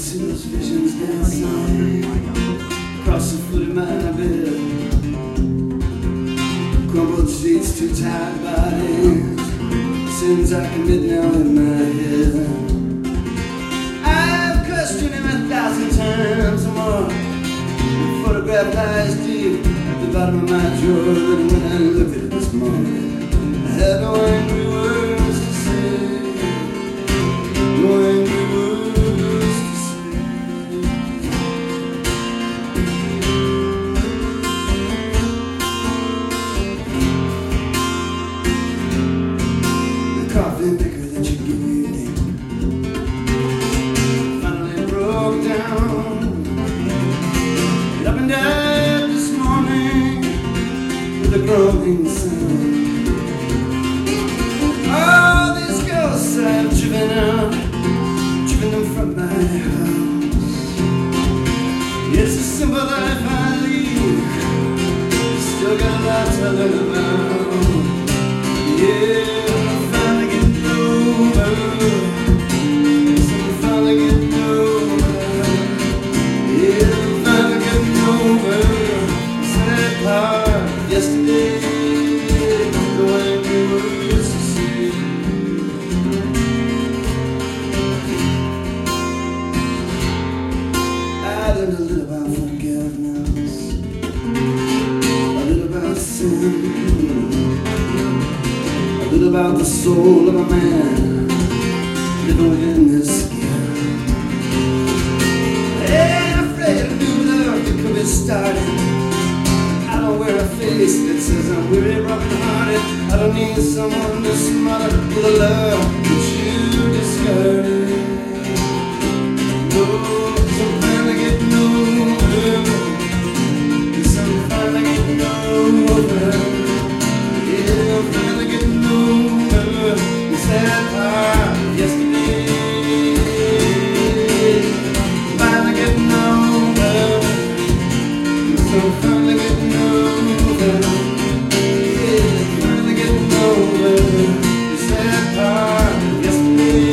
see those visions dancing across the foot of my bed. Crumbled sheets, too tired bodies, sins I commit now in my head. I've questioned him 1,000 times or more. The photograph lies deep at the bottom of my drawer. Then when I looked at it this morning, I had no angry words to say. No angry words to say. The coffee maker that you gave me finally broke down. Get up and died this morning with a growing sound. All these ghosts I've driven out, driven them from my house. It's a simple life I lead, still got a lot to learn about. Yeah, I'm finally getting over, yes, I'm finally getting over. Yeah, I'm finally getting over the sad part of yesterday. No angry words to say. I learned a little about forgiveness, a little about sin, a little about the soul of a man living within his skin. I ain't afraid of new love that could be started. I don't wear a face that says I'm weary, broken hearted. I don't need someone to smother with a love that you discarded. No, 'cause I'm finally getting over. Yes, I'm finally getting over. Yeah, I'm finally getting over the sad part of yesterday. Finally getting over. Yes, I'm finally getting over. Yeah, finally getting over the sad part of yesterday.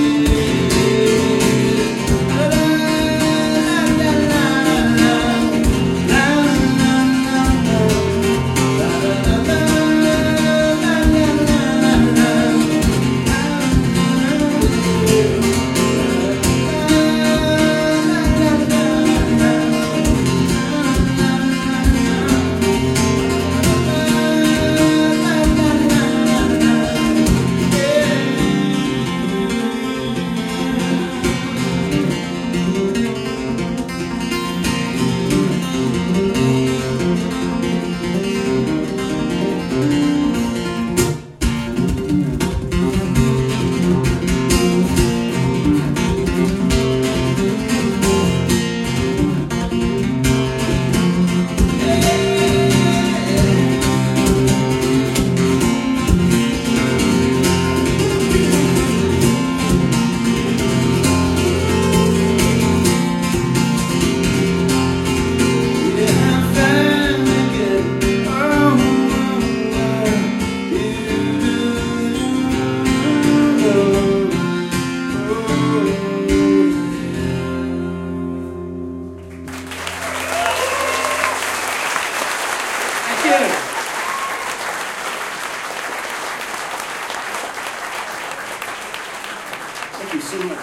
Thank you so much.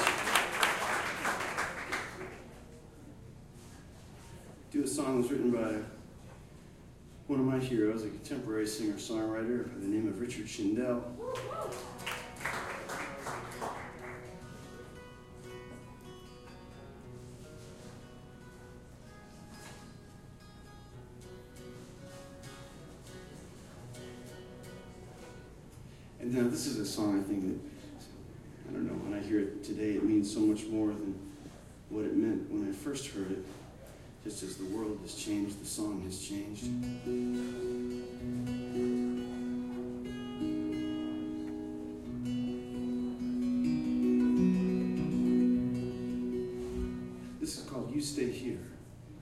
Do a song that was written by one of my heroes, a contemporary singer-songwriter by the name of Richard Shindell. And now this is a song I think that, I don't know, when I hear it today, it means so much more than what it meant when I first heard it. Just as the world has changed, the song has changed. This is called You Stay Here.